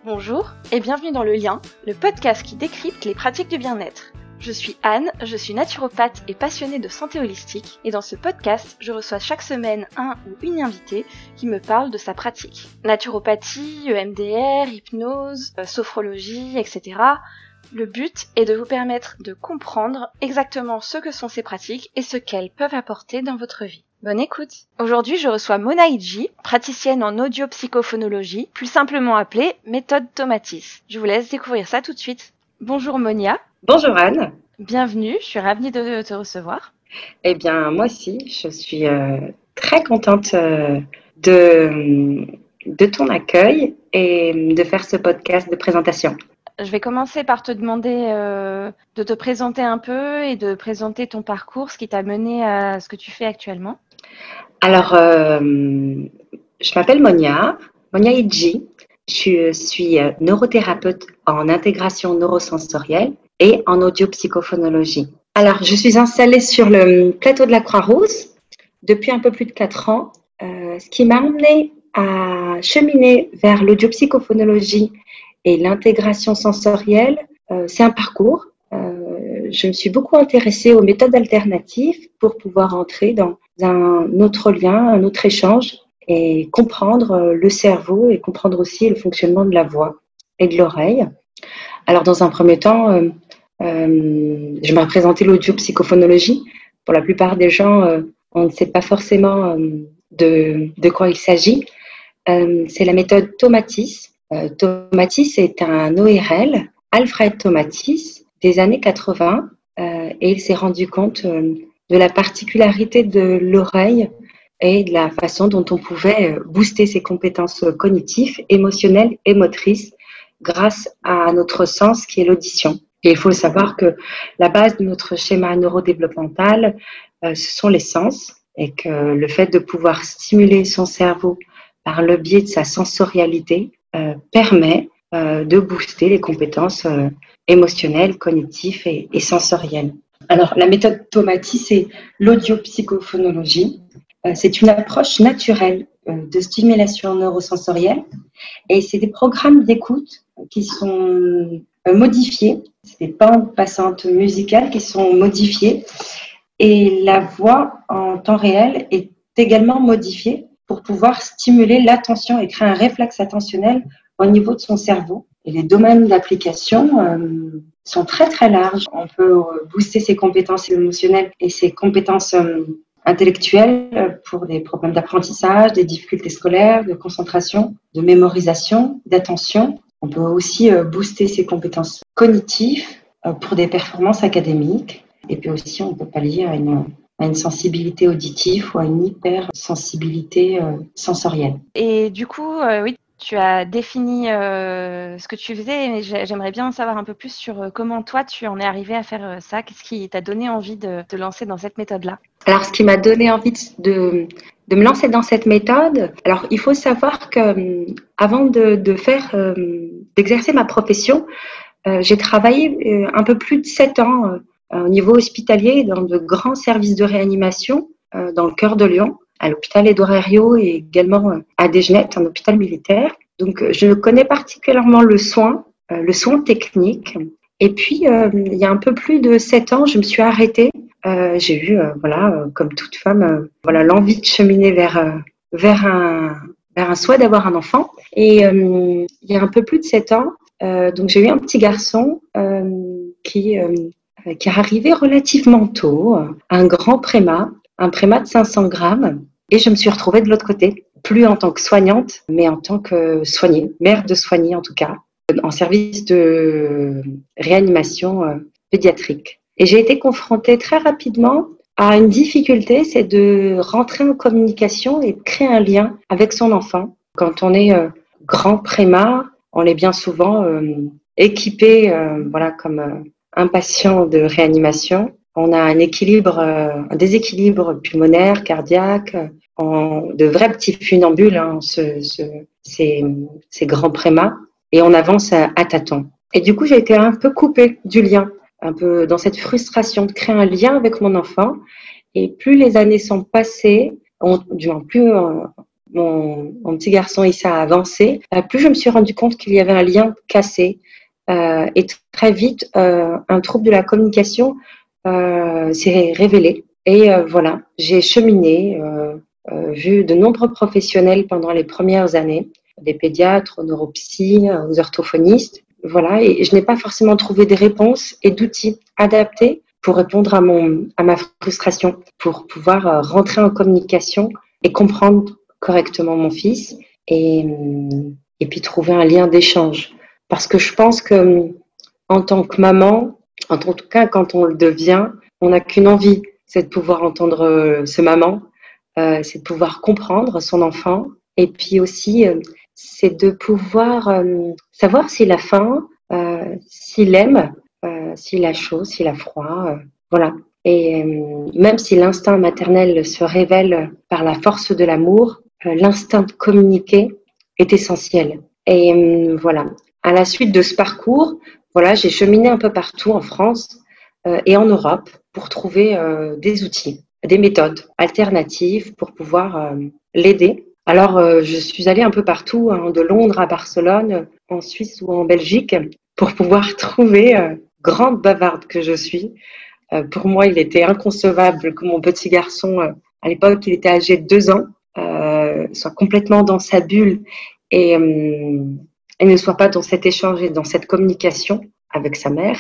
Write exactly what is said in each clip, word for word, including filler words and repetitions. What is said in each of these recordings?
Bonjour et bienvenue dans Le Lien, le podcast qui décrypte les pratiques du bien-être. Je suis Anne, je suis naturopathe et passionnée de santé holistique et dans ce podcast, je reçois chaque semaine un ou une invitée qui me parle de sa pratique. Naturopathie, E M D R, hypnose, euh, sophrologie, et cetera. Le but est de vous permettre de comprendre exactement ce que sont ces pratiques et ce qu'elles peuvent apporter dans votre vie. Bonne écoute. Aujourd'hui, je reçois Mona Idji, praticienne en audiopsychophonologie, plus simplement appelée méthode Tomatis. Je vous laisse découvrir ça tout de suite. Bonjour Monia. Bonjour Anne. Bienvenue, je suis ravie de te recevoir. Eh bien, moi aussi, je suis euh, très contente euh, de, de ton accueil et de faire ce podcast de présentation. Je vais commencer par te demander euh, de te présenter un peu et de présenter ton parcours, ce qui t'a mené à ce que tu fais actuellement. Alors, euh, je m'appelle Monia, Monia Idji. Je suis neurothérapeute en intégration neurosensorielle et en audiopsychophonologie. Alors, je suis installée sur le plateau de la Croix-Rousse depuis un peu plus de quatre ans, euh, ce qui m'a emmenée à cheminer vers l'audiopsychophonologie et l'intégration sensorielle. Euh, c'est un parcours. Euh, je me suis beaucoup intéressée aux méthodes alternatives pour pouvoir entrer dans un autre lien, un autre échange et comprendre le cerveau et comprendre aussi le fonctionnement de la voix et de l'oreille. Alors, dans un premier temps, euh, euh, je m'ai présenté l'audiopsychophonologie. Pour la plupart des gens, euh, on ne sait pas forcément euh, de, de quoi il s'agit. Euh, c'est la méthode Tomatis. Euh, Tomatis est un O R L, Alfred Tomatis, des années quatre-vingts, euh, et il s'est rendu compte euh, de la particularité de l'oreille et de la façon dont on pouvait booster ses compétences cognitives, émotionnelles et motrices grâce à notre sens qui est l'audition. Et il faut savoir que la base de notre schéma neurodéveloppemental, euh, ce sont les sens, et que le fait de pouvoir stimuler son cerveau par le biais de sa sensorialité euh, permet euh, de booster les compétences euh, émotionnelles, cognitives et, et sensorielles. Alors, la méthode Tomatis, c'est l'audiopsychophonologie. Euh, c'est une approche naturelle euh, de stimulation neurosensorielle et c'est des programmes d'écoute qui sont euh, modifiés. C'est des bandes passantes musicales qui sont modifiées et la voix en temps réel est également modifiée pour pouvoir stimuler l'attention et créer un réflexe attentionnel au niveau de son cerveau. Et les domaines d'application euh, sont très très larges. On peut booster ses compétences émotionnelles et ses compétences euh, intellectuelles pour des problèmes d'apprentissage, des difficultés scolaires, de concentration, de mémorisation, d'attention. On peut aussi euh, booster ses compétences cognitives euh, pour des performances académiques. Et puis aussi, on peut pallier à une, à une sensibilité auditive ou à une hypersensibilité euh, sensorielle. Et du coup, euh, oui, tu as défini euh, ce que tu faisais, mais j'aimerais bien en savoir un peu plus sur comment toi, tu en es arrivé à faire ça. Qu'est-ce qui t'a donné envie de te lancer dans cette méthode-là ? Alors, ce qui m'a donné envie de, de me lancer dans cette méthode, alors il faut savoir que avant de, de faire, euh, d'exercer ma profession, euh, j'ai travaillé euh, un peu plus de sept ans euh, au niveau hospitalier dans de grands services de réanimation euh, dans le cœur de Lyon, à l'hôpital Édouard Herriot et également euh, à Desgenettes, un hôpital militaire. Donc, je connais particulièrement le soin, euh, le soin technique. Et puis, euh, il y a un peu plus de sept ans, je me suis arrêtée. Euh, j'ai eu, euh, voilà, euh, comme toute femme, euh, voilà, l'envie de cheminer vers, euh, vers, un, vers un souhait d'avoir un enfant. Et euh, il y a un peu plus de sept ans, euh, donc j'ai eu un petit garçon euh, qui, euh, qui est arrivé relativement tôt, un grand préma, un préma de cinq cents grammes. Et je me suis retrouvée de l'autre côté, plus en tant que soignante, mais en tant que soignée, mère de soignée en tout cas, en service de réanimation euh, pédiatrique. Et j'ai été confrontée très rapidement à une difficulté, c'est de rentrer en communication et de créer un lien avec son enfant. Quand on est euh, grand préma, on est bien souvent euh, équipé, euh, voilà, comme euh, un patient de réanimation. On a un équilibre, euh, un déséquilibre pulmonaire, cardiaque, en, de vrais petits funambules, hein, ce, ce, ces, ces grands prémas, et on avance à, à tâtons. Et du coup, j'ai été un peu coupée du lien, un peu dans cette frustration de créer un lien avec mon enfant. Et plus les années sont passées, on, du moins plus euh, mon, mon petit garçon Issa a avancé, euh, plus je me suis rendu compte qu'il y avait un lien cassé. Euh, et très vite, euh, un trouble de la communication euh, s'est révélé. Et euh, voilà, j'ai cheminé, euh, euh, vu de nombreux professionnels pendant les premières années, des pédiatres, aux neuropsy, aux orthophonistes. Voilà, et je n'ai pas forcément trouvé des réponses et d'outils adaptés pour répondre à mon à ma frustration, pour pouvoir euh, rentrer en communication et comprendre correctement mon fils et et puis trouver un lien d'échange. Parce que je pense que en tant que maman, en tout cas quand on le devient, on n'a qu'une envie, c'est de pouvoir entendre euh, ce maman, euh, c'est de pouvoir comprendre son enfant et puis aussi euh, c'est de pouvoir euh, savoir s'il a faim, euh, s'il aime, euh, s'il a chaud, s'il a froid, euh, voilà. Et euh, même si l'instinct maternel se révèle par la force de l'amour, euh, l'instinct de communiquer est essentiel. Et euh, voilà. À la suite de ce parcours, voilà, j'ai cheminé un peu partout en France euh, et en Europe pour trouver euh, des outils, des méthodes alternatives pour pouvoir euh, l'aider. Alors, euh, je suis allée un peu partout, hein, de Londres à Barcelone, en Suisse ou en Belgique, pour pouvoir trouver, euh, grande bavarde que je suis. Euh, pour moi, il était inconcevable que mon petit garçon, euh, à l'époque, il était âgé de deux ans, euh, soit complètement dans sa bulle et, euh, et ne soit pas dans cet échange et dans cette communication avec sa mère.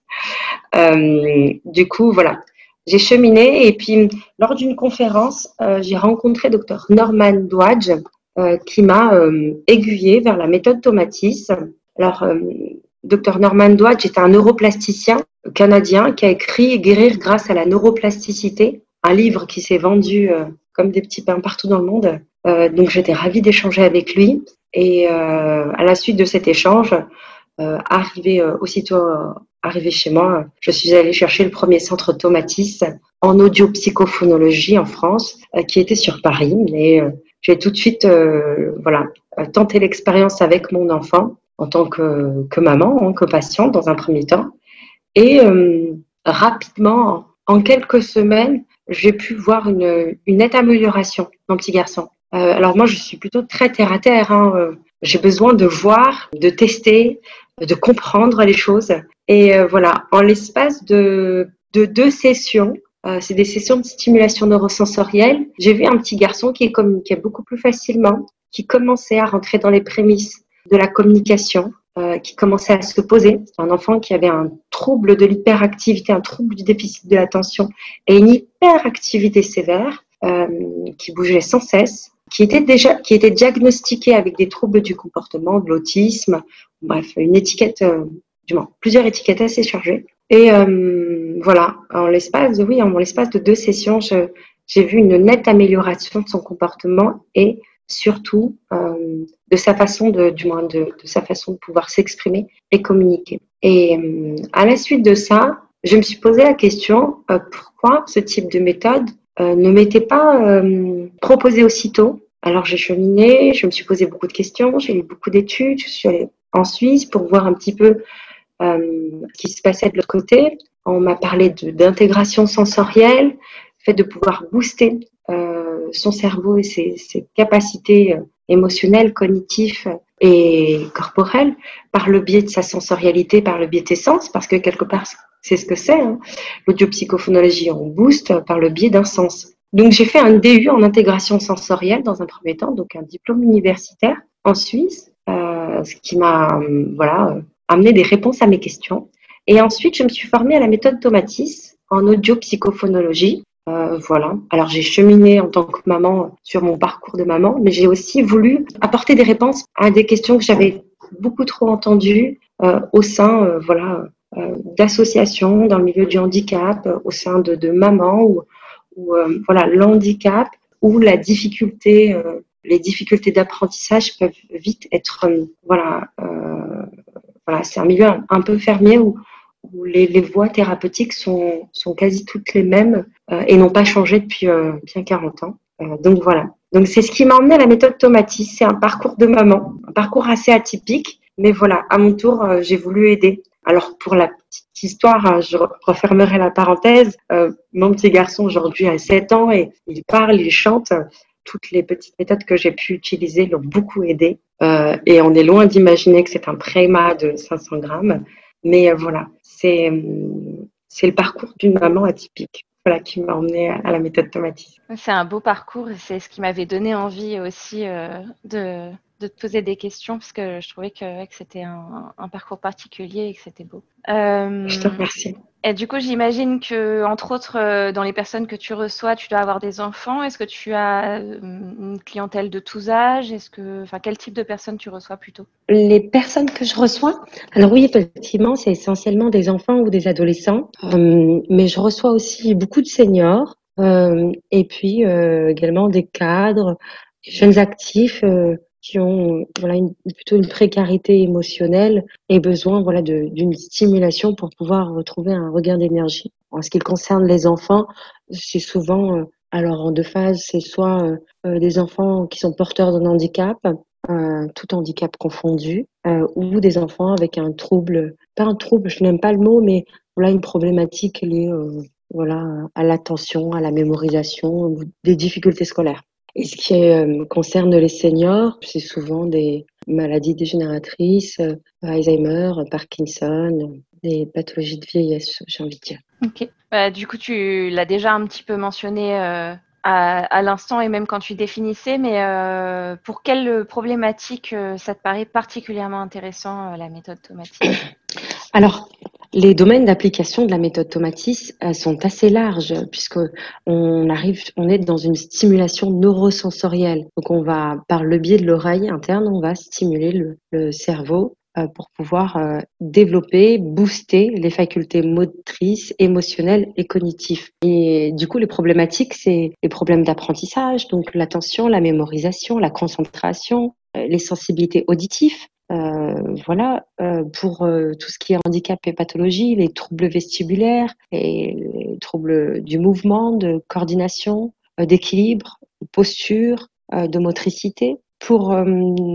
Euh, du coup, voilà, j'ai cheminé et puis lors d'une conférence, euh, j'ai rencontré docteur Norman Doidge euh, qui m'a euh, aiguillée vers la méthode Tomatis. Alors, euh, docteur Norman Doidge est un neuroplasticien canadien qui a écrit Guérir grâce à la neuroplasticité, un livre qui s'est vendu euh, comme des petits pains partout dans le monde. Euh, donc, j'étais ravie d'échanger avec lui. Et euh, à la suite de cet échange, euh, arrivé euh, aussitôt euh, arrivé chez moi, je suis allée chercher le premier centre Tomatis en audio-psychophonologie en France, euh, qui était sur Paris. Et euh, j'ai tout de suite, euh, voilà, tenté l'expérience avec mon enfant en tant que, que maman, hein, que patiente dans un premier temps. Et euh, rapidement, en quelques semaines, j'ai pu voir une, une nette amélioration, mon petit garçon. Euh, alors moi, je suis plutôt très terre à terre. Hein. J'ai besoin de voir, de tester, de comprendre les choses. Et euh, voilà, en l'espace de, de deux sessions, euh, c'est des sessions de stimulation neurosensorielle, j'ai vu un petit garçon qui communiquait beaucoup plus facilement, qui commençait à rentrer dans les prémices de la communication, euh, qui commençait à se poser. Un enfant qui avait un trouble de l'hyperactivité, un trouble du déficit de l'attention et une hyperactivité sévère, euh, qui bougeait sans cesse, qui était déjà, qui était diagnostiqué avec des troubles du comportement, de l'autisme, bref, une étiquette, euh, du moins, plusieurs étiquettes assez chargées. Et euh, voilà, en l'espace de, oui, en l'espace de deux sessions, je, j'ai vu une nette amélioration de son comportement et surtout euh, de sa façon de, du moins de, de sa façon de pouvoir s'exprimer et communiquer. Et euh, à la suite de ça, je me suis posé la question euh, pourquoi ce type de méthode euh, ne m'était pas euh, proposée aussitôt. Alors j'ai cheminé, je me suis posé beaucoup de questions, j'ai lu beaucoup d'études, je suis allée en Suisse pour voir un petit peu euh, ce qui se passait de l'autre côté. On m'a parlé de, d'intégration sensorielle, le fait de pouvoir booster euh, son cerveau et ses, ses capacités euh, émotionnelles, cognitives et corporelles par le biais de sa sensorialité, par le biais de ses sens, parce que quelque part, c'est ce que c'est. Hein. L'audiopsychophonologie, on booste par le biais d'un sens. Donc, j'ai fait un D U en intégration sensorielle dans un premier temps, donc un diplôme universitaire en Suisse, euh, ce qui m'a euh, voilà, amené des réponses à mes questions. Et ensuite, je me suis formée à la méthode Tomatis en audiopsychophonologie. Euh, voilà. Alors, j'ai cheminé en tant que maman sur mon parcours de maman, mais j'ai aussi voulu apporter des réponses à des questions que j'avais beaucoup trop entendues euh, au sein, euh, voilà, euh, d'associations dans le milieu du handicap, euh, au sein de, de mamans ou où euh, voilà, l'handicap ou la difficulté, euh, les difficultés d'apprentissage peuvent vite être, euh, voilà, euh, voilà, c'est un milieu un, un peu fermé où, où les, les voies thérapeutiques sont, sont quasi toutes les mêmes euh, et n'ont pas changé depuis euh, bien quarante ans. Euh, donc voilà. Donc c'est ce qui m'a emmené à la méthode Tomatis. C'est un parcours de maman, un parcours assez atypique, mais voilà, à mon tour, euh, j'ai voulu aider. Alors pour la petite histoire, je refermerai la parenthèse. Euh, mon petit garçon aujourd'hui a sept ans et il parle, il chante. toutes les petites méthodes que j'ai pu utiliser l'ont beaucoup aidé. Euh, et on est loin d'imaginer que c'est un tréma de cinq cents grammes. Mais euh, voilà, c'est, c'est le parcours d'une maman atypique. Voilà, qui m'a emmenée à la méthode Tomatis. C'est un beau parcours et c'est ce qui m'avait donné envie aussi euh, de, de te poser des questions parce que je trouvais que, que c'était un, un parcours particulier et que c'était beau. Euh, Je te remercie. Et du coup, j'imagine que, entre autres, euh, dans les personnes que tu reçois, tu dois avoir des enfants. Est-ce que tu as euh, une clientèle de tous âges? Est-ce que, enfin, quel type de personnes tu reçois plutôt? Les personnes que je reçois, alors oui, effectivement, c'est essentiellement des enfants ou des adolescents, euh, mais je reçois aussi beaucoup de seniors euh, et puis euh, également des cadres, des jeunes actifs euh, qui ont voilà une, plutôt une précarité émotionnelle et besoin voilà de, d'une stimulation pour pouvoir retrouver un regain d'énergie. En ce qui concerne les enfants, c'est souvent euh, alors en deux phases, c'est soit euh, euh, des enfants qui sont porteurs d'un handicap, euh, tout handicap confondu, euh, ou des enfants avec un trouble, pas un trouble, je n'aime pas le mot, mais voilà une problématique liée euh, voilà, à l'attention, à la mémorisation, ou des difficultés scolaires. Et ce qui euh, concerne les seniors, c'est souvent des maladies dégénératrices, euh, Alzheimer, Parkinson, des pathologies de vieillesse, j'ai envie de dire. Ok. Bah, du coup, tu l'as déjà un petit peu mentionné euh, à, à l'instant et même quand tu définissais, mais euh, pour quelle problématique euh, ça te paraît particulièrement intéressant, euh, la méthode Tomatis? Alors, les domaines d'application de la méthode Tomatis euh, sont assez larges puisque on arrive, on est dans une stimulation neurosensorielle. Donc, on va, par le biais de l'oreille interne, on va stimuler le, le cerveau euh, pour pouvoir euh, développer, booster les facultés motrices, émotionnelles et cognitives. Et du coup, les problématiques, c'est les problèmes d'apprentissage, donc l'attention, la mémorisation, la concentration, euh, les sensibilités auditives. Euh, voilà, euh, pour euh, tout ce qui est handicap et pathologie, les troubles vestibulaires et les troubles du mouvement, de coordination, euh, d'équilibre, de posture, euh, de motricité. Pour euh,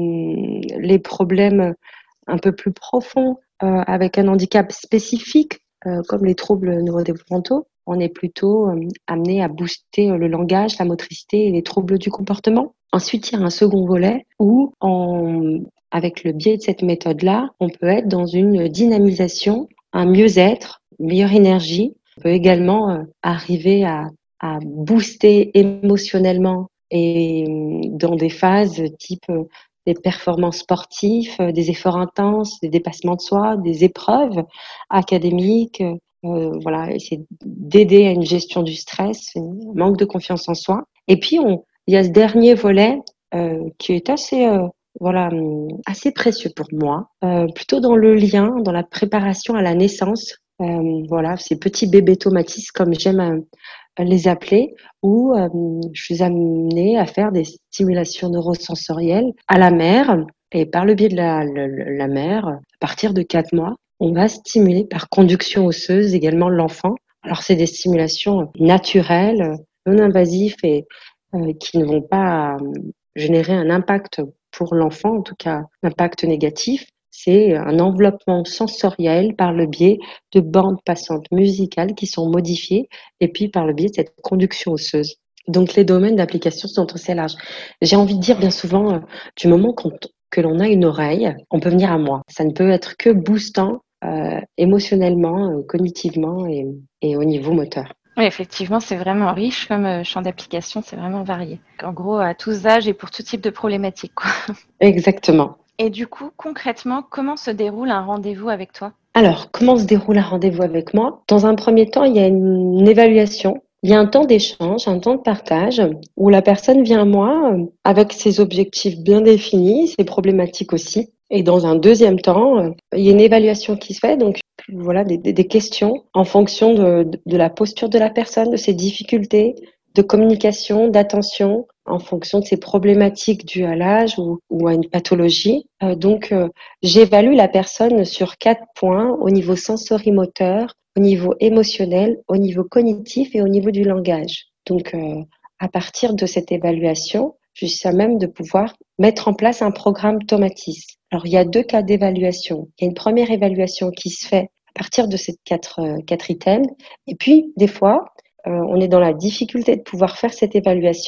les problèmes un peu plus profonds euh, avec un handicap spécifique, euh, comme les troubles neurodéveloppementaux, on est plutôt euh, amené à booster euh, le langage, la motricité et les troubles du comportement. Ensuite, il y a un second volet où, en, avec le biais de cette méthode-là, on peut être dans une dynamisation, un mieux-être, une meilleure énergie. On peut également euh, arriver à, à booster émotionnellement et euh, dans des phases type euh, des performances sportives, euh, des efforts intenses, des dépassements de soi, des épreuves académiques, euh, voilà, essayer d'aider à une gestion du stress, un manque de confiance en soi. Et puis, on, il y a ce dernier volet euh, qui est assez, euh, voilà, assez précieux pour moi, euh, plutôt dans le lien, dans la préparation à la naissance. Euh, voilà, ces petits bébés Tomatis, comme j'aime euh, les appeler, où euh, je suis amenée à faire des stimulations neurosensorielles à la mère et par le biais de la, la, la mère, à partir de quatre mois, on va stimuler par conduction osseuse également l'enfant. Alors, c'est des stimulations naturelles, non invasives et euh, qui ne vont pas euh, générer un impact pour l'enfant, en tout cas un impact négatif. C'est un enveloppement sensoriel par le biais de bandes passantes musicales qui sont modifiées et puis par le biais de cette conduction osseuse. Donc, les domaines d'application sont assez larges. J'ai envie de dire bien souvent, euh, du moment qu'on que l'on a une oreille, on peut venir à moi. Ça ne peut être que boostant euh, émotionnellement, euh, cognitivement et, et au niveau moteur. Oui, effectivement, c'est vraiment riche comme euh, champ d'application, c'est vraiment varié. En gros, à tous âges et pour tout type de problématiques, quoi. Exactement. Et du coup, concrètement, comment se déroule un rendez-vous avec toi? Alors, comment se déroule un rendez-vous avec moi? Dans un premier temps, il y a une évaluation. Il y a un temps d'échange, un temps de partage où la personne vient à moi euh, avec ses objectifs bien définis, ses problématiques aussi. Et dans un deuxième temps, euh, il y a une évaluation qui se fait, donc voilà des, des, des questions en fonction de, de, de la posture de la personne, de ses difficultés de communication, d'attention, en fonction de ses problématiques dues à l'âge ou, ou à une pathologie. Euh, donc, euh, j'évalue la personne sur quatre points au niveau sensorimoteur, au niveau émotionnel, au niveau cognitif et au niveau du langage. Donc, euh, à partir de cette évaluation, je suis à même de pouvoir mettre en place un programme Tomatis. Alors, il y a deux cas d'évaluation. Il y a une première évaluation qui se fait à partir de ces quatre, euh, quatre items. Et puis, des fois, euh, on est dans la difficulté de pouvoir faire cette évaluation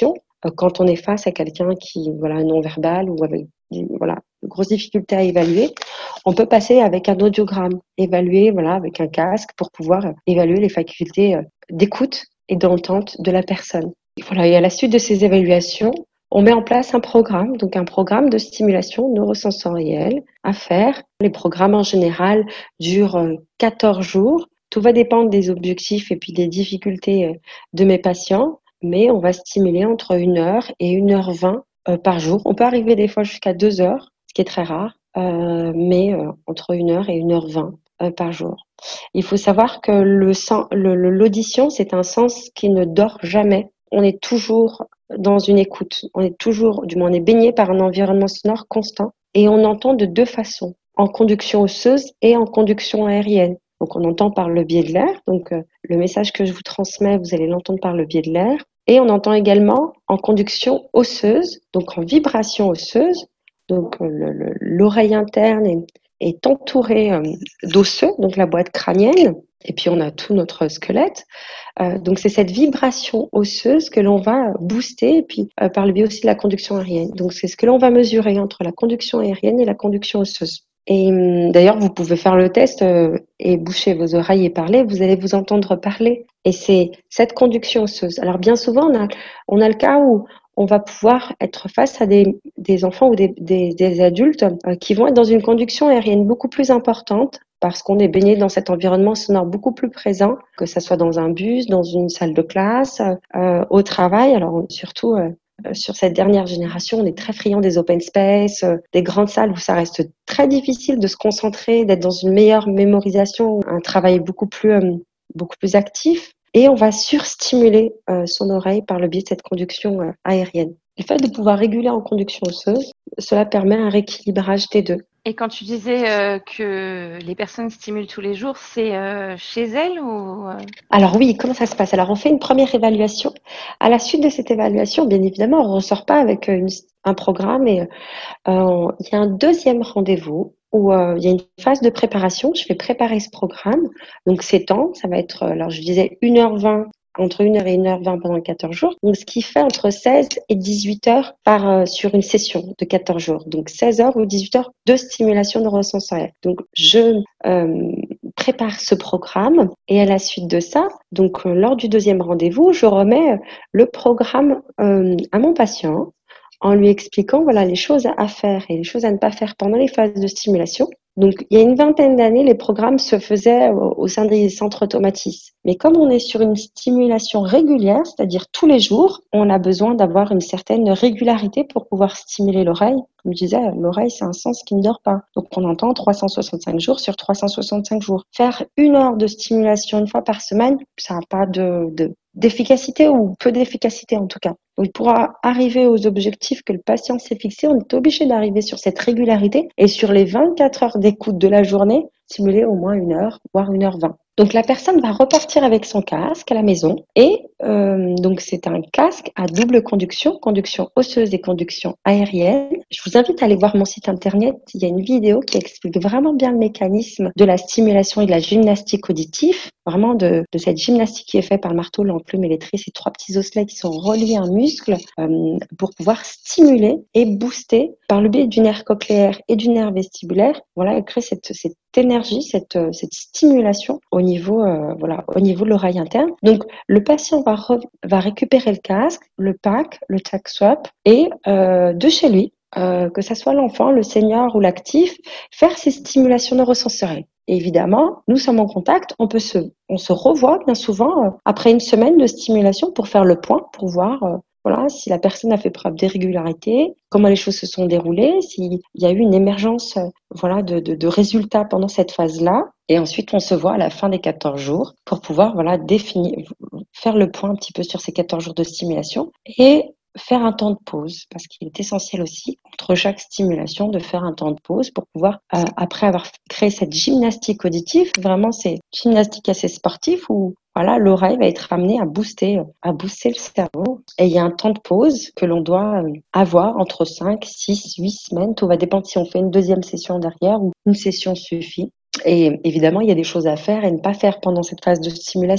euh, quand on est face à quelqu'un qui, voilà, non-verbal ou avec, voilà, de grosses difficultés à évaluer, on peut passer avec un audiogramme, évaluer, voilà, avec un casque pour pouvoir évaluer les facultés euh, d'écoute et d'entente de la personne. Et voilà, et à la suite de ces évaluations, on met en place un programme, donc un programme de stimulation neurosensorielle à faire. Les programmes en général durent euh, quatorze jours. Tout va dépendre des objectifs et puis des difficultés euh, de mes patients, mais on va stimuler entre une heure et une heure vingt euh, par jour. On peut arriver des fois jusqu'à deux heures, ce qui est très rare, euh, mais euh, entre une heure et une heure vingt euh, par jour. Il faut savoir que le sen- le- le- l'audition, c'est un sens qui ne dort jamais. On est toujours dans une écoute. On est toujours, du moins, on est baigné par un environnement sonore constant et on entend de deux façons, en conduction osseuse et en conduction aérienne. Donc, on entend par le biais de l'air. Donc, euh, le message que je vous transmets, vous allez l'entendre par le biais de l'air. Et on entend également en conduction osseuse, donc en vibration osseuse. Donc, euh, le- le- l'oreille interne est, est entourée euh, d'osseux, donc la boîte crânienne. Et puis, on a tout notre squelette. Euh, donc, c'est cette vibration osseuse que l'on va booster, et puis euh, par le biais aussi de la conduction aérienne. Donc, c'est ce que l'on va mesurer entre la conduction aérienne et la conduction osseuse. Et hum, d'ailleurs, vous pouvez faire le test euh, et boucher vos oreilles et parler, vous allez vous entendre parler. Et c'est cette conduction osseuse. Alors, bien souvent, on a, on a le cas où on va pouvoir être face à des, des enfants ou des, des, des adultes euh, qui vont être dans une conduction aérienne beaucoup plus importante parce qu'on est baigné dans cet environnement sonore beaucoup plus présent, que ça soit dans un bus, dans une salle de classe, euh, au travail. Alors, surtout, euh, euh, sur cette dernière génération, on est très friand des open space, euh, des grandes salles où ça reste très difficile de se concentrer, d'être dans une meilleure mémorisation, un travail beaucoup plus, euh, beaucoup plus actif. Et on va surstimuler euh, son oreille par le biais de cette conduction euh, aérienne. Le fait de pouvoir réguler en conduction osseuse, cela permet un rééquilibrage des deux. Et quand tu disais euh, que les personnes stimulent tous les jours, c'est euh, chez elles ou euh... Alors oui, comment ça se passe? Alors on fait une première évaluation. À la suite de cette évaluation, bien évidemment, on ne ressort pas avec une, un programme et euh, il y a un deuxième rendez-vous où euh, il y a une phase de préparation. Je fais préparer ce programme. Donc c'est temps, ça va être, alors je disais une heure vingt, entre une heure et une heure vingt pendant quatorze jours. Donc ce qui fait entre seize et dix-huit heures par, euh, sur une session de quatorze jours. Donc seize heures ou dix-huit heures de stimulation neurosensorielle. Donc je euh, prépare ce programme et à la suite de ça, donc euh, lors du deuxième rendez-vous, je remets le programme euh, à mon patient en lui expliquant voilà les choses à faire et les choses à ne pas faire pendant les phases de stimulation. Donc, il y a une vingtaine d'années, les programmes se faisaient au, au sein des centres Tomatis. Mais comme on est sur une stimulation régulière, c'est-à-dire tous les jours, on a besoin d'avoir une certaine régularité pour pouvoir stimuler l'oreille. Comme je disais, l'oreille, c'est un sens qui ne dort pas. Donc, on entend trois cent soixante-cinq jours sur trois cent soixante-cinq jours. Faire une heure de stimulation une fois par semaine, ça n'a pas de, de d'efficacité ou peu d'efficacité en tout cas. Donc, pour arriver aux objectifs que le patient s'est fixé, on est obligé d'arriver sur cette régularité et sur les vingt-quatre heures d'écoute de la journée, stimuler au moins une heure, voire une heure vingt. Donc la personne va repartir avec son casque à la maison et euh, donc c'est un casque à double conduction, conduction osseuse et conduction aérienne. Je vous invite à aller voir mon site internet, il y a une vidéo qui explique vraiment bien le mécanisme de la stimulation et de la gymnastique auditive, vraiment de, de cette gymnastique qui est faite par le marteau, l'enclume et l'étrier, ces trois petits osselets qui sont reliés à un muscle euh, pour pouvoir stimuler et booster par le biais du nerf cochléaire et du nerf vestibulaire, voilà, et créer cette, cette énergie, cette, cette stimulation au niveau, euh, voilà, au niveau de l'oreille interne. Donc, le patient va, re, va récupérer le casque, le pack, le tac swap et euh, de chez lui, euh, que ça soit l'enfant, le senior ou l'actif, faire ces stimulations neurosensorielles. Et évidemment, nous sommes en contact, on peut se, on se revoit bien souvent euh, après une semaine de stimulation pour faire le point, pour voir euh, voilà, si la personne a fait preuve d'irrégularité, comment les choses se sont déroulées, s'il y a eu une émergence euh, voilà, de, de, de résultats pendant cette phase-là. Et ensuite, on se voit à la fin des quatorze jours pour pouvoir voilà, définir, faire le point un petit peu sur ces quatorze jours de stimulation et faire un temps de pause, parce qu'il est essentiel aussi, entre chaque stimulation, de faire un temps de pause pour pouvoir, euh, après avoir créé cette gymnastique auditive, vraiment c'est gymnastique assez sportive où voilà, l'oreille va être amenée à booster, à booster le cerveau. Et il y a un temps de pause que l'on doit avoir entre cinq, six, huit semaines. Tout va dépendre si on fait une deuxième session derrière ou une session suffit. Et évidemment, il y a des choses à faire et ne pas faire pendant cette phase de stimulation.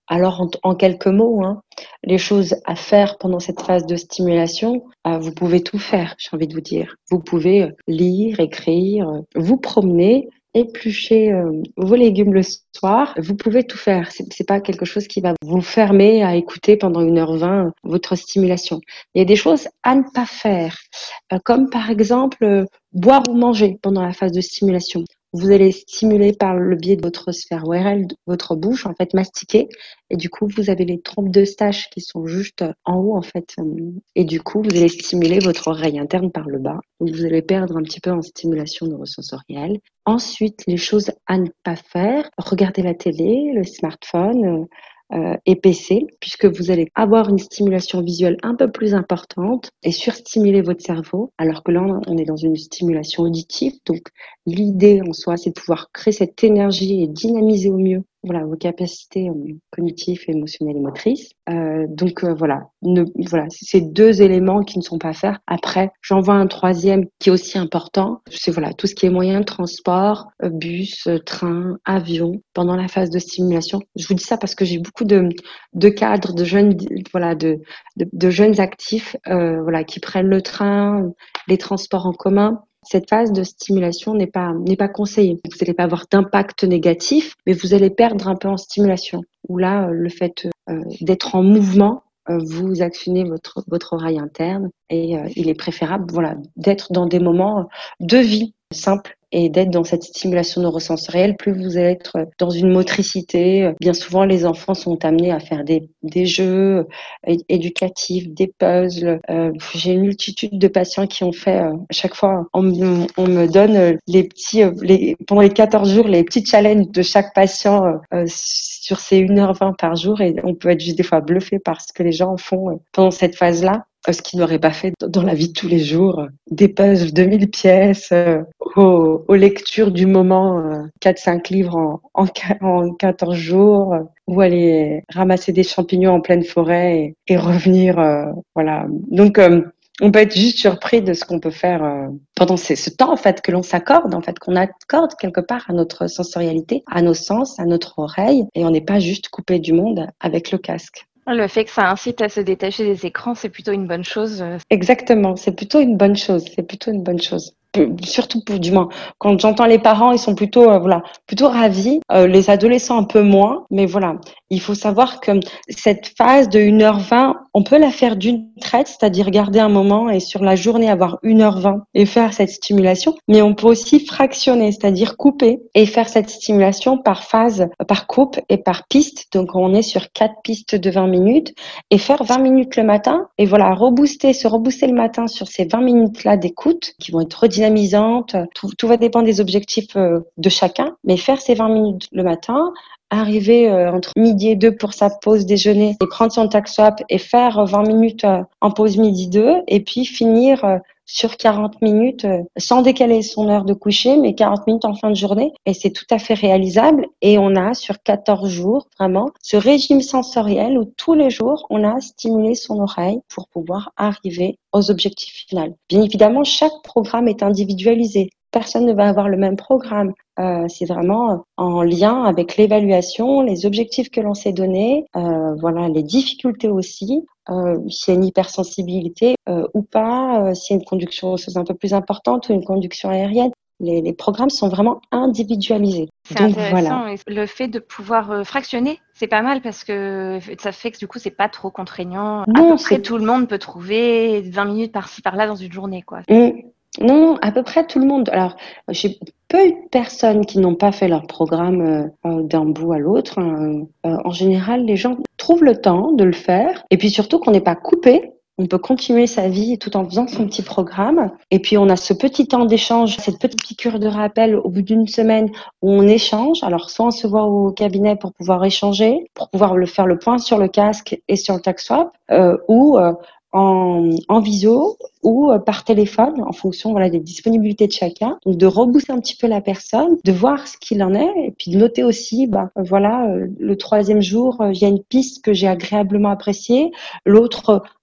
Alors, en, en quelques mots, hein, les choses à faire pendant cette phase de stimulation, euh, vous pouvez tout faire, j'ai envie de vous dire. Vous pouvez euh, lire, écrire, euh, vous promener, éplucher euh, vos légumes le soir. Vous pouvez tout faire. C'est, c'est pas quelque chose qui va vous fermer à écouter pendant une heure vingt votre stimulation. Il y a des choses à ne pas faire, euh, comme par exemple euh, boire ou manger pendant la phase de stimulation. Vous allez stimuler par le biais de votre sphère O R L, votre bouche, en fait, mastiquer. Et du coup, vous avez les trompes d'Eustache qui sont juste en haut, en fait. Et du coup, vous allez stimuler votre oreille interne par le bas. Donc, vous allez perdre un petit peu en stimulation neurosensorielle. Ensuite, les choses à ne pas faire, regarder la télé, le smartphone, Euh, et P C, puisque vous allez avoir une stimulation visuelle un peu plus importante et surstimuler votre cerveau, alors que là, on est dans une stimulation auditive. Donc, l'idée en soi, c'est de pouvoir créer cette énergie et dynamiser au mieux voilà, vos capacités euh, cognitives, émotionnelles et motrices. Euh, donc, euh, voilà, ne, voilà, c'est deux éléments qui ne sont pas à faire. Après, j'en vois un troisième qui est aussi important. C'est voilà, tout ce qui est moyen de transport, euh, bus, euh, train, avion, pendant la phase de stimulation. Je vous dis ça parce que j'ai beaucoup de, de cadres, de jeunes, voilà, de, de, de jeunes actifs, euh, voilà, qui prennent le train, les transports en commun. Cette phase de stimulation n'est pas, n'est pas conseillée. Vous n'allez pas avoir d'impact négatif, mais vous allez perdre un peu en stimulation. Où là, le fait euh, d'être en mouvement, euh, vous actionnez votre, votre oreille interne et euh, il est préférable, voilà, d'être dans des moments de vie simples et d'être dans cette stimulation neurosensorielle. Plus vous allez être dans une motricité, bien souvent les enfants sont amenés à faire des, des jeux éducatifs, des puzzles. Euh, j'ai une multitude de patients qui ont fait, euh, à chaque fois, on, me- on me donne les petits, euh, les, pendant les quatorze jours, les petits challenges de chaque patient euh, sur ces une heure vingt par jour et on peut être juste des fois bluffé par ce que les gens font euh, pendant cette phase-là. Ce qu'ils n'auraient pas fait dans la vie de tous les jours, des puzzles de mille pièces, euh, aux, aux lectures du moment, euh, quatre cinq livres en, en, en quatorze jours, euh, ou aller ramasser des champignons en pleine forêt et, et revenir. Euh, voilà. Donc, euh, on peut être juste surpris de ce qu'on peut faire euh, pendant ce, ce temps en fait que l'on s'accorde, en fait qu'on accorde quelque part à notre sensorialité, à nos sens, à notre oreille, et on n'est pas juste coupé du monde avec le casque. Le fait que ça incite à se détacher des écrans, c'est plutôt une bonne chose. Exactement, c'est plutôt une bonne chose. C'est plutôt une bonne chose. Surtout pour du moins quand j'entends les parents, ils sont plutôt euh, voilà plutôt ravis. Euh, les adolescents un peu moins, mais voilà, il faut savoir que cette phase de une heure vingt, on peut la faire d'une traite, c'est-à-dire garder un moment et sur la journée avoir une heure vingt et faire cette stimulation. Mais on peut aussi fractionner, c'est-à-dire couper et faire cette stimulation par phase, par coupe et par piste. Donc on est sur quatre pistes de vingt minutes et faire vingt minutes le matin et voilà rebooster, se rebooster le matin sur ces vingt minutes-là d'écoute qui vont être redynamisantes. Tout, tout va dépendre des objectifs euh, de chacun, mais faire ces vingt minutes le matin, arriver euh, entre midi et deux pour sa pause déjeuner et prendre son tax-swap et faire vingt minutes euh, en pause midi deux et puis finir euh, sur quarante minutes euh, sans décaler son heure de coucher, mais quarante minutes en fin de journée. Et c'est tout à fait réalisable. Et on a sur quatorze jours vraiment ce régime sensoriel où tous les jours, on a stimulé son oreille pour pouvoir arriver aux objectifs finaux. Bien évidemment, chaque programme est individualisé. Personne ne va avoir le même programme. Euh, c'est vraiment en lien avec l'évaluation, les objectifs que l'on s'est donnés, euh, voilà, les difficultés aussi, euh, s'il y a une hypersensibilité euh, ou pas, euh, s'il y a une conduction osseuse un peu plus importante ou une conduction aérienne. Les, les programmes sont vraiment individualisés. C'est Donc intéressant. voilà. Et le fait de pouvoir euh, fractionner, c'est pas mal parce que ça fait que du coup, c'est pas trop contraignant. À peu Non, près c'est tout le monde peut trouver vingt minutes par-ci par-là dans une journée, quoi. Mmh. Non, à peu près tout le monde. Alors, j'ai peu de personnes qui n'ont pas fait leur programme euh, euh, d'un bout à l'autre. Hein. Euh, en général, les gens trouvent le temps de le faire. Et puis surtout qu'on n'est pas coupé. On peut continuer sa vie tout en faisant son petit programme. Et puis, on a ce petit temps d'échange, cette petite piqûre de rappel au bout d'une semaine où on échange. Alors, soit on se voit au cabinet pour pouvoir échanger, pour pouvoir le faire le point sur le casque et sur le tax-swap, euh, ou euh, en, en visio ou euh, par téléphone en fonction voilà des disponibilités de chacun. Donc de rebooster un petit peu la personne, de voir ce qu'il en est et puis de noter aussi bah voilà euh, le troisième jour euh, il y a une piste que j'ai agréablement appréciée, l'autre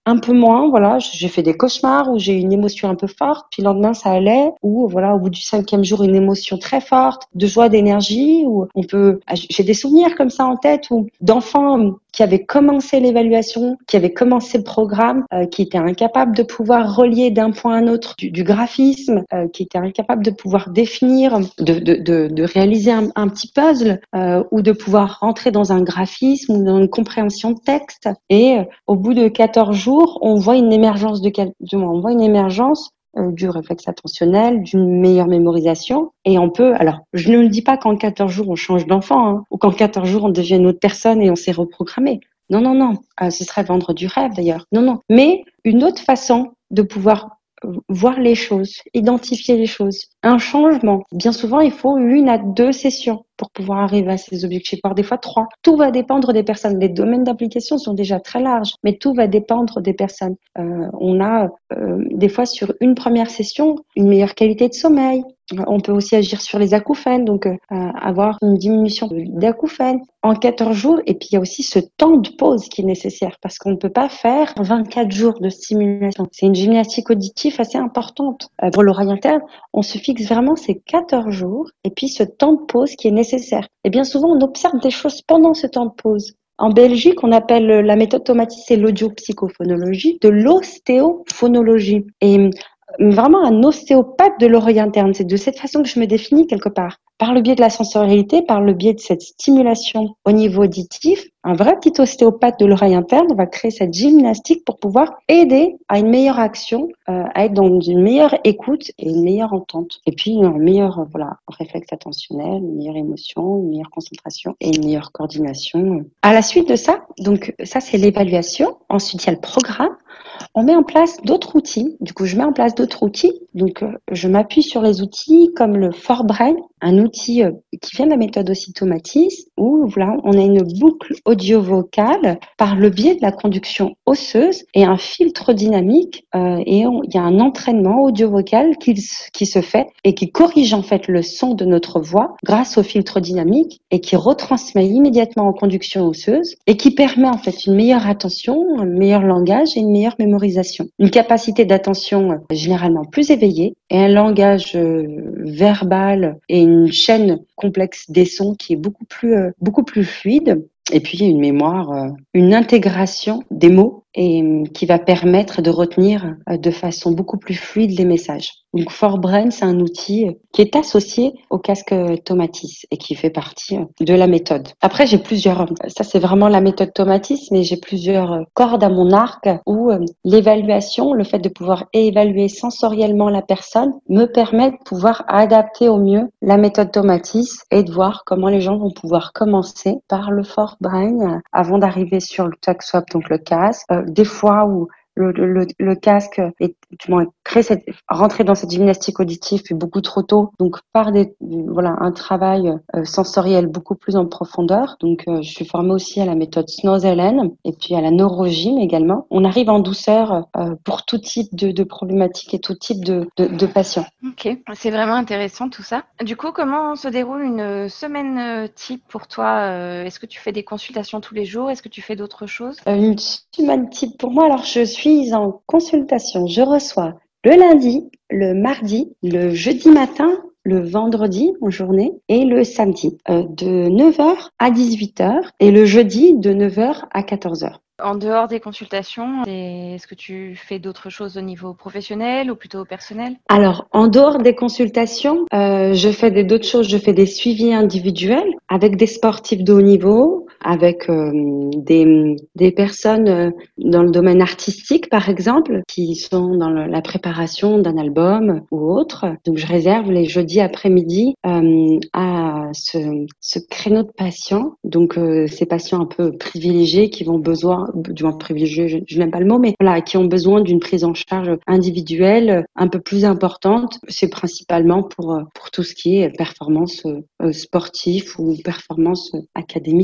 un peu moins, voilà, j'ai fait des cauchemars où j'ai eu une émotion un peu forte, puis le lendemain ça allait, ou voilà, au bout du cinquième jour, une émotion très forte, de joie, d'énergie, ou on peut, j'ai des souvenirs comme ça en tête, ou d'enfants qui avaient commencé l'évaluation, qui avaient commencé le programme, euh, qui étaient incapables de pouvoir relier d'un point à un autre du, du graphisme, euh, qui étaient incapables de pouvoir définir, de, de, de, de réaliser un, un petit puzzle, euh, ou de pouvoir rentrer dans un graphisme ou dans une compréhension de texte. Et euh, au bout de quatorze jours, on voit une émergence de, de on voit une émergence euh, du réflexe attentionnel, d'une meilleure mémorisation. Et on peut, alors, je ne le dis pas qu'en quatorze jours, on change d'enfant, hein, ou qu'en quatorze jours, on devient une autre personne et on s'est reprogrammé. Non, non, non. Euh, ce serait vendre du rêve, d'ailleurs. Non, non. Mais une autre façon de pouvoir voir les choses, identifier les choses. Un changement. Bien souvent, il faut une à deux sessions pour pouvoir arriver à ces objectifs, voire des fois trois. Tout va dépendre des personnes. Les domaines d'application sont déjà très larges, mais tout va dépendre des personnes. Euh, on a euh, des fois sur une première session une meilleure qualité de sommeil. On peut aussi agir sur les acouphènes, donc euh, avoir une diminution d'acouphènes en quatorze jours. Et puis il y a aussi ce temps de pause qui est nécessaire parce qu'on ne peut pas faire vingt-quatre jours de stimulation. C'est une gymnastique auditive assez importante. Euh, pour l'oreille interne, on se fixe vraiment ces quatorze jours et puis ce temps de pause qui est nécessaire. Et bien souvent, on observe des choses pendant ce temps de pause. En Belgique, on appelle la méthode Tomatis, c'est l'audiopsychophonologie, de l'ostéophonologie. Et vraiment un ostéopathe de l'oreille interne. C'est de cette façon que je me définis quelque part. Par le biais de la sensorialité, par le biais de cette stimulation au niveau auditif, un vrai petit ostéopathe de l'oreille interne va créer cette gymnastique pour pouvoir aider à une meilleure action, euh, à être dans une meilleure écoute et une meilleure entente. Et puis un meilleur euh, voilà, réflexe attentionnel, une meilleure émotion, une meilleure concentration et une meilleure coordination. À la suite de ça, donc ça c'est l'évaluation. Ensuite il y a le programme. On met en place d'autres outils. Du coup, je mets en place d'autres outils. Donc, euh, je m'appuie sur les outils comme le ForBrain, un outil euh, qui vient de la méthode aussi Tomatis, où voilà, on a une boucle audio-vocale par le biais de la conduction osseuse et un filtre dynamique. Euh, et on, il y a un entraînement audio-vocal qui, qui se fait et qui corrige en fait le son de notre voix grâce au filtre dynamique et qui retransmet immédiatement en conduction osseuse et qui permet en fait une meilleure attention, un meilleur langage et une meilleure mémorisation. Une capacité d'attention euh, généralement plus éveillée et un langage euh, verbal et une chaîne complexe des sons qui est beaucoup plus, euh, beaucoup plus fluide. Et puis une mémoire, euh, une intégration des mots et euh, qui va permettre de retenir euh, de façon beaucoup plus fluide les messages. Donc ForBrain, c'est un outil qui est associé au casque Tomatis et qui fait partie de la méthode. Après, j'ai plusieurs, ça c'est vraiment la méthode Tomatis, mais j'ai plusieurs cordes à mon arc où l'évaluation, le fait de pouvoir évaluer sensoriellement la personne me permet de pouvoir adapter au mieux la méthode Tomatis et de voir comment les gens vont pouvoir commencer par le ForBrain avant d'arriver sur le TalkSwap, donc le casque. Euh, des fois où Le, le, le casque est, du moins, crée cette, rentrer dans cette gymnastique auditive puis beaucoup trop tôt. Donc, par des, voilà, un travail euh, sensoriel beaucoup plus en profondeur. Donc, euh, je suis formée aussi à la méthode Snozellen et puis à la neurogym également. On arrive en douceur euh, pour tout type de, de problématiques et tout type de, de, de patients. Ok, c'est vraiment intéressant tout ça. Du coup, comment se déroule une semaine type pour toi? Est-ce que tu fais des consultations tous les jours? Est-ce que tu fais d'autres choses? euh, Une semaine type pour moi, alors je suis en consultation. Je reçois le lundi, le mardi, le jeudi matin, le vendredi en journée et le samedi euh, de neuf heures à dix-huit heures et le jeudi de neuf heures à quatorze heures. En dehors des consultations, est-ce que tu fais d'autres choses au niveau professionnel ou plutôt personnel? Alors, en dehors des consultations, euh, je fais des- d'autres choses. Je fais des suivis individuels avec des sportifs de haut niveau, avec euh, des, des personnes euh, dans le domaine artistique, par exemple, qui sont dans le- la préparation d'un album ou autre. Donc, je réserve les jeudis après-midi euh, à ce, ce créneau de patients. Donc, euh, ces patients un peu privilégiés qui vont besoin, du moins privilégiés, je, je n'aime pas le mot, mais voilà, qui ont besoin d'une prise en charge individuelle un peu plus importante. C'est principalement pour pour tout ce qui est performance euh, sportive ou performance académique artistique.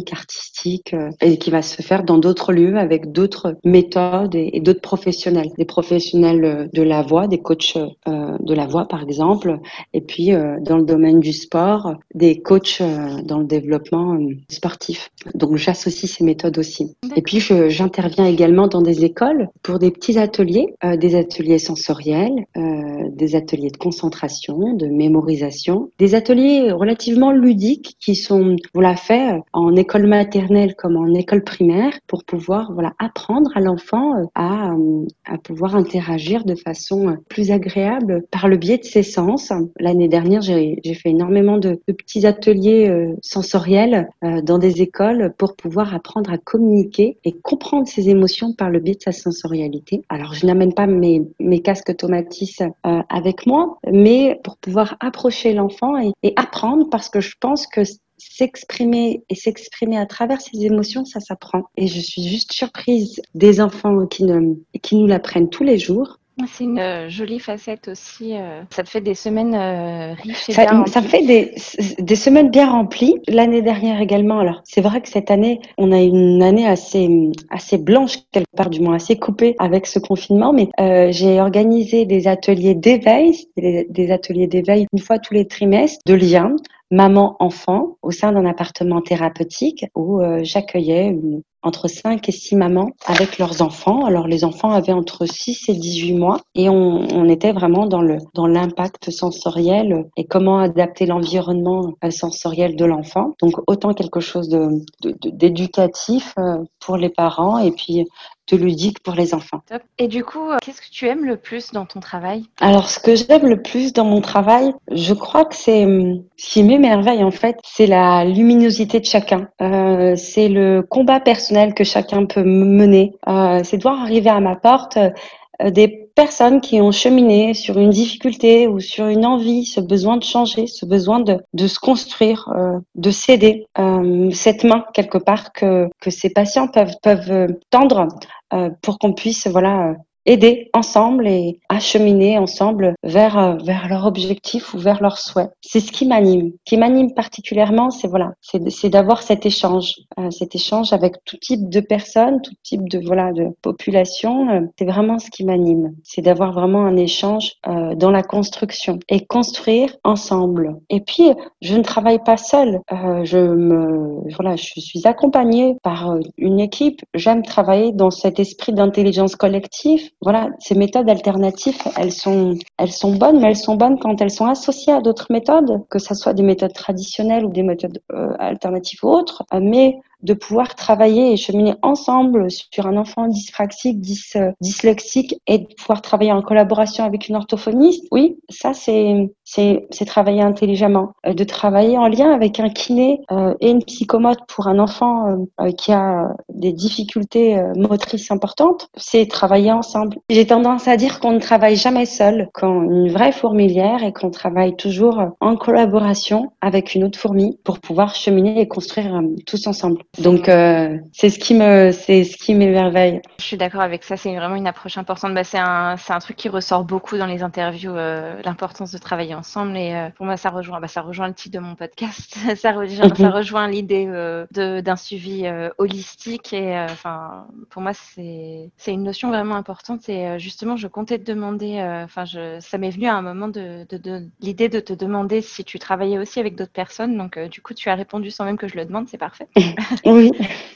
artistique euh, et qui va se faire dans d'autres lieux avec d'autres méthodes et, et d'autres professionnels, des professionnels euh, de la voix, des coachs euh, de la voix par exemple, et puis euh, dans le domaine du sport, des coachs euh, dans le développement euh, sportif. Donc j'associe ces méthodes aussi. Et puis je, j'interviens également dans des écoles pour des petits ateliers, euh, des ateliers sensoriels, euh, des ateliers de concentration, de mémorisation, des ateliers relativement ludiques qui sont voilà faits en école maternelle comme en école primaire pour pouvoir voilà apprendre à l'enfant à à pouvoir interagir de façon plus agréable par le biais de ses sens. L'année dernière, j'ai j'ai fait énormément de, de petits ateliers euh, sensoriels euh, dans des écoles pour pouvoir apprendre à communiquer et comprendre ses émotions par le biais de sa sensorialité. Alors, je n'amène pas mes mes casques Tomatis euh, avec moi, mais pour pouvoir approcher l'enfant et, et apprendre, parce que je pense que s'exprimer et s'exprimer à travers ses émotions, ça s'apprend. Et je suis juste surprise des enfants qui, ne, qui nous l'apprennent tous les jours. C'est une euh, jolie facette aussi. Euh, ça te fait des semaines euh, riches et ça, bien remplies. Ça fait des, des semaines bien remplies. L'année dernière également. Alors, c'est vrai que cette année, on a une année assez, assez blanche, quelque part, du moins assez coupée avec ce confinement. Mais euh, j'ai organisé des ateliers d'éveil, des, des ateliers d'éveil une fois tous les trimestres, de liens maman-enfant au sein d'un appartement thérapeutique où euh, j'accueillais une, entre cinq et six mamans avec leurs enfants. Alors les enfants avaient entre six et dix-huit mois et on, on était vraiment dans le dans l'impact sensoriel et comment adapter l'environnement sensoriel de l'enfant. Donc autant quelque chose de, de, de d'éducatif pour les parents et puis de ludique pour les enfants. Top. Et du coup, qu'est-ce que tu aimes le plus dans ton travail ? Alors, ce que j'aime le plus dans mon travail, je crois que c'est ce qui m'émerveille en fait, c'est la luminosité de chacun. Euh, c'est le combat personnel que chacun peut mener. Euh, c'est de voir arriver à ma porte euh, des personnes qui ont cheminé sur une difficulté ou sur une envie, ce besoin de changer, ce besoin de, de se construire, euh, de céder euh, cette main quelque part que, que ces patients peuvent, peuvent tendre euh, pour qu'on puisse voilà aider ensemble et acheminer ensemble vers vers leur objectif ou vers leur souhait. C'est ce qui m'anime. Ce qui m'anime particulièrement, c'est voilà, c'est c'est d'avoir cet échange, euh, cet échange avec tout type de personnes, tout type de voilà de population. Euh, c'est vraiment ce qui m'anime. C'est d'avoir vraiment un échange euh, dans la construction et construire ensemble. Et puis, je ne travaille pas seule. Euh, je me voilà, je suis accompagnée par une équipe. J'aime travailler dans cet esprit d'intelligence collective. Voilà, ces méthodes alternatives, elles sont, elles sont bonnes, mais elles sont bonnes quand elles sont associées à d'autres méthodes, que ce soit des méthodes traditionnelles ou des méthodes euh, alternatives ou autres, euh, mais de pouvoir travailler et cheminer ensemble sur un enfant dyspraxique, dys, dyslexique et de pouvoir travailler en collaboration avec une orthophoniste, oui, ça c'est c'est, c'est travailler intelligemment. Euh, de travailler en lien avec un kiné euh, et une psychomote pour un enfant euh, qui a des difficultés euh, motrices importantes, c'est travailler ensemble. J'ai tendance à dire qu'on ne travaille jamais seul, qu'on une vraie fourmilière et qu'on travaille toujours en collaboration avec une autre fourmi pour pouvoir cheminer et construire euh, tous ensemble. Donc euh, c'est ce qui me c'est ce qui m'émerveille. Je suis d'accord avec ça, c'est vraiment une approche importante. Bah, c'est un c'est un truc qui ressort beaucoup dans les interviews, euh, l'importance de travailler ensemble. Et euh, pour moi, ça rejoint bah, ça rejoint le titre de mon podcast. ça rejoint mm-hmm. ça rejoint l'idée euh, de d'un suivi euh, holistique. Et enfin euh, pour moi, c'est c'est une notion vraiment importante. Et euh, justement, je comptais te demander, enfin euh, je ça m'est venu à un moment de, de, de l'idée de te demander si tu travaillais aussi avec d'autres personnes. Donc euh, du coup, tu as répondu sans même que je le demande, c'est parfait. Oui.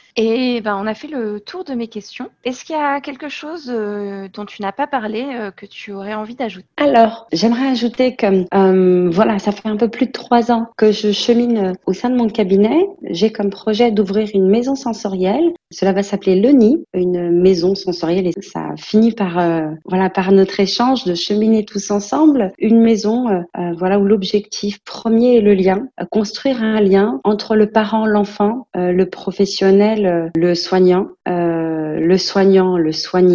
Et ben, on a fait le tour de mes questions. Est-ce qu'il y a quelque chose euh, dont tu n'as pas parlé euh, que tu aurais envie d'ajouter ? Alors, j'aimerais ajouter que euh, voilà, ça fait un peu plus de trois ans que je chemine au sein de mon cabinet. J'ai comme projet d'ouvrir une maison sensorielle. Cela va s'appeler Le Nid, une maison sensorielle. Et ça finit par euh, voilà par notre échange de cheminer tous ensemble. Une maison euh, voilà où l'objectif premier est le lien, construire un lien entre le parent, l'enfant, euh, le professionnel, le soignant, euh, le soignant, le soigné,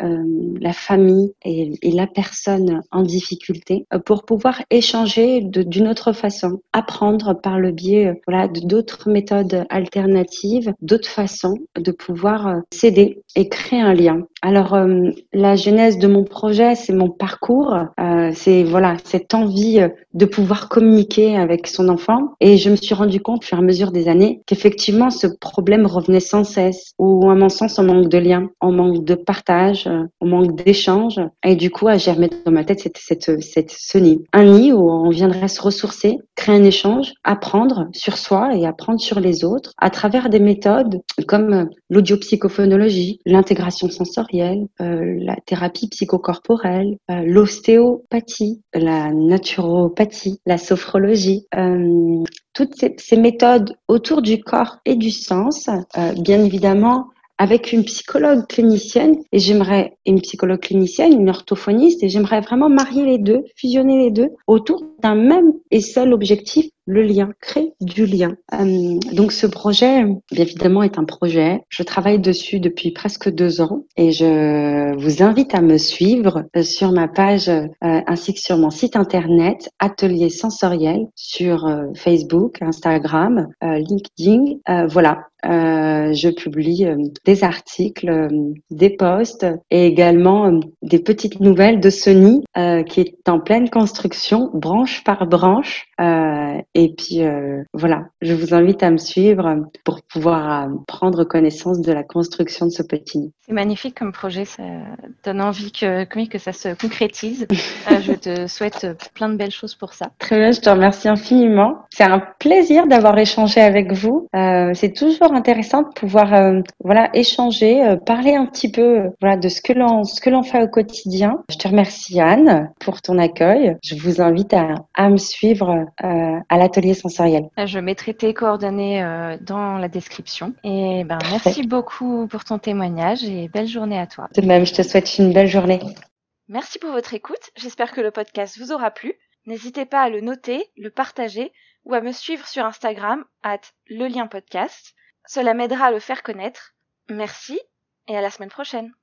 euh, la famille et, et la personne en difficulté euh, pour pouvoir échanger de, d'une autre façon, apprendre par le biais euh, voilà, de d'autres méthodes alternatives, d'autres façons de pouvoir euh, s'aider et créer un lien. Alors, euh, la genèse de mon projet, c'est mon parcours, euh, c'est voilà cette envie euh, de pouvoir communiquer avec son enfant. Et je me suis rendu compte, au fur et à mesure des années, qu'effectivement, ce problème revenait sans cesse. Ou à mon sens, on manque de lien, on manque de partage, euh, on manque d'échange. Et du coup, à germer dans ma tête cette, cette, cette, ce nid. Un nid où on viendrait se ressourcer, créer un échange, apprendre sur soi et apprendre sur les autres à travers des méthodes comme l'audiopsychophonologie, l'intégration sensorielle, euh, la thérapie psychocorporelle, euh, l'ostéopathie, la naturopathie, la sophrologie, euh, toutes ces, ces méthodes autour du corps et du sens, euh, bien évidemment avec une psychologue clinicienne, et j'aimerais une psychologue clinicienne, une orthophoniste, et j'aimerais vraiment marier les deux, fusionner les deux autour d'un même et seul objectif, le lien, créer du lien. Euh, donc ce projet, bien évidemment, est un projet. Je travaille dessus depuis presque deux ans et je vous invite à me suivre sur ma page euh, ainsi que sur mon site internet Atelier Sensoriel sur euh, Facebook, Instagram, euh, LinkedIn. Euh, voilà. Euh, je publie euh, des articles, euh, des posts et également euh, des petites nouvelles de ce nid euh, qui est en pleine construction, branche par branche. Euh, et puis euh, voilà, je vous invite à me suivre pour pouvoir euh, prendre connaissance de la construction de ce petit nid. C'est magnifique comme projet, ça donne envie que, que, que ça se concrétise. Euh, je te souhaite plein de belles choses pour ça. Très bien, je te remercie infiniment. C'est un plaisir d'avoir échangé avec vous. Euh, c'est toujours intéressant de pouvoir euh, voilà échanger, euh, parler un petit peu euh, voilà de ce que l'on ce que l'on fait au quotidien. Je te remercie Anne pour ton accueil. Je vous invite à, à me suivre euh, à l'atelier sensoriel. Je mettrai tes coordonnées euh, dans la description. Et ben merci beaucoup pour ton témoignage et belle journée à toi. De même, je te souhaite une belle journée. Merci pour votre écoute. J'espère que le podcast vous aura plu. N'hésitez pas à le noter, le partager ou à me suivre sur Instagram arobase le lien podcast. Cela m'aidera à le faire connaître. Merci et à la semaine prochaine.